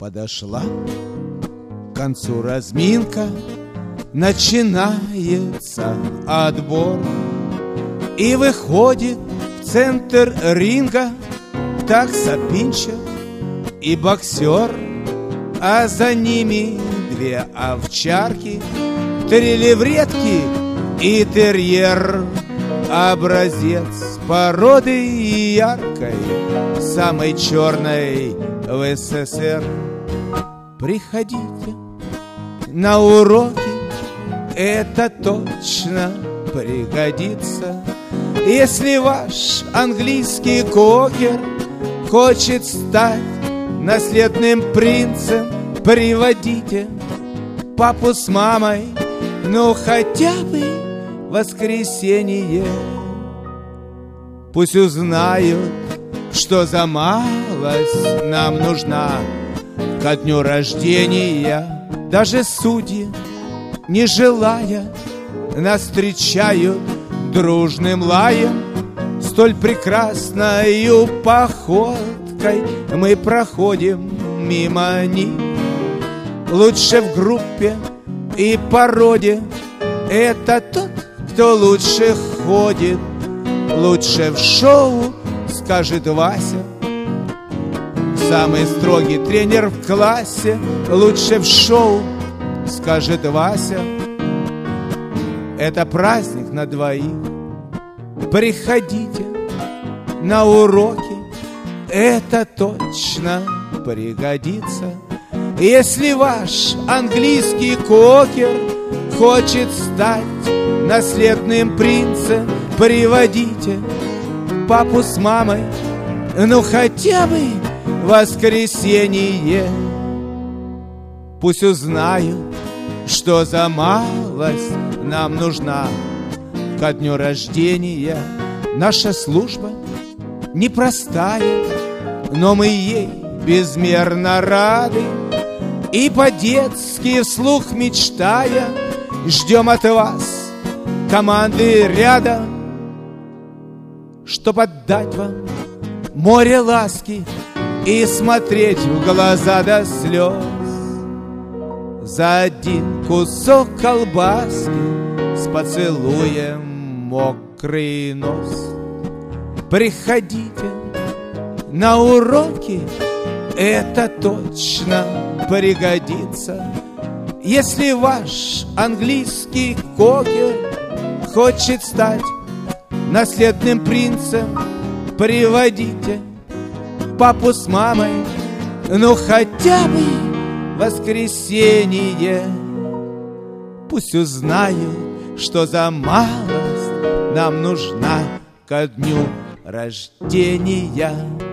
Подошла к концу разминка, начинается отбор. И выходит в центр ринга таксопинчер и боксер, а за ними две овчарки, три левретки и терьер. Образец породы яркой, самой черной в СССР. Приходите на уроки, это точно пригодится. Если ваш английский кокер хочет стать наследным принцем, приводите папу с мамой, ну хотя бы в воскресенье. Пусть узнают, что за малость нам нужна ко дню рождения. Даже судьи, не желая, нас встречают дружным лаем. Столь прекрасною походкой мы проходим мимо них. Лучше в группе и породе это тот, кто лучше ходит. Лучше в шоу, скажет Вася. Самый строгий тренер в классе. Лучше в шоу, скажет Вася. Это праздник на двоих. Приходите на уроки, это точно пригодится. Если ваш английский кокер хочет стать наследным принцем, приводите папу с мамой, ну хотя бы в воскресенье. Пусть узнают, что за малость нам нужна ко дню рождения. Наша служба непростая, но мы ей безмерно рады. И по-детски вслух мечтая ждем от вас команды ряда, чтоб отдать вам море ласки и смотреть в глаза до слез. За один кусок колбаски с поцелуем мокрый нос. Приходите на уроки, это точно пригодится. Если ваш английский кокер хочет стать наследным принцем, приводите папу с мамой, ну хотя бы в воскресенье. Пусть узнают, что за малость нам нужна ко дню рождения.